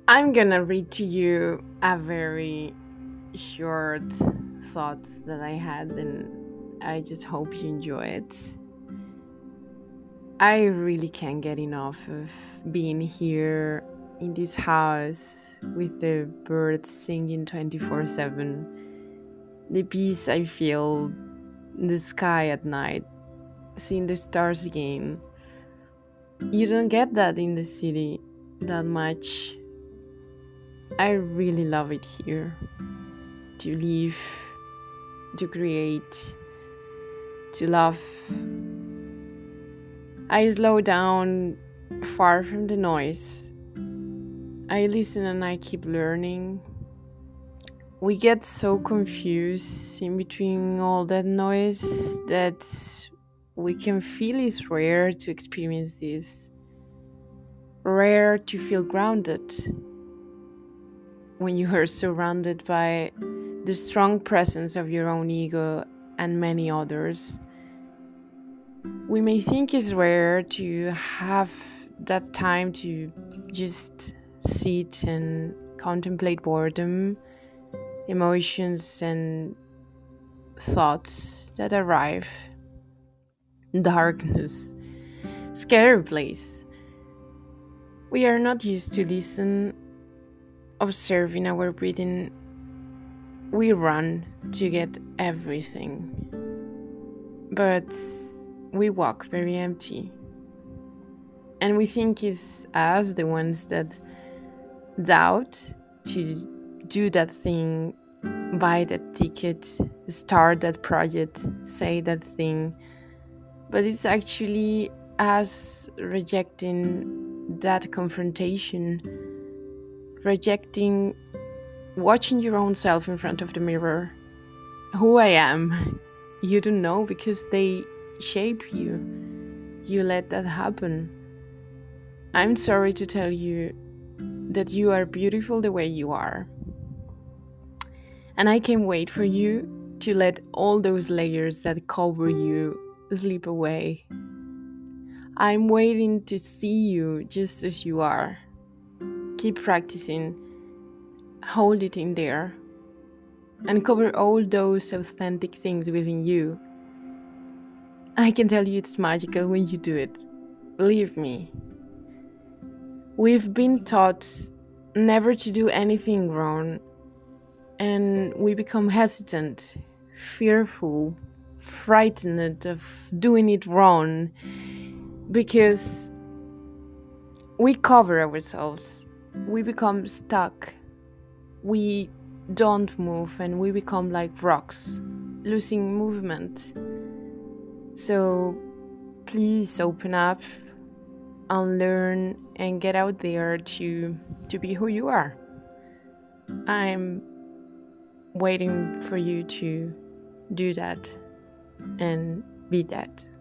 I'm gonna read to you a very short thought that I had, and I just hope you enjoy it. I really can't get enough of being here in this house with the birds singing 24/7, the peace I feel in the sky at night, seeing the stars again. You don't get that in the city that much. I really love it here to live, to create, to love. I slow down far from the noise. I listen and I keep learning. We get so confused in between all that noise that we can feel it's rare to experience this, rare to feel grounded when you are surrounded by the strong presence of your own ego and many others. We may think it's rare to have that time to just sit and contemplate boredom, emotions, and thoughts that arrive, darkness, scary place. We are not used to listen, observing our breathing. We run to get everything, but we walk very empty. And we think it's us, the ones that doubt to do that thing, buy that ticket, start that project, say that thing. But it's actually us rejecting that confrontation, rejecting watching your own self in front of the mirror. Who I am, you don't know because they shape you. You let that happen. I'm sorry to tell you that you are beautiful the way you are. And I can't wait for you to let all those layers that cover you slip away. I'm waiting to see you just as you are. Keep practicing, hold it in there, and cover all those authentic things within you. I can tell you it's magical when you do it. Believe me. We've been taught never to do anything wrong, and we become hesitant, fearful, frightened of doing it wrong because we cover ourselves. We become stuck. We don't move and we become like rocks, losing movement. So please open up, unlearn, and get out there to be who you are. I'm waiting for you to do that and be that.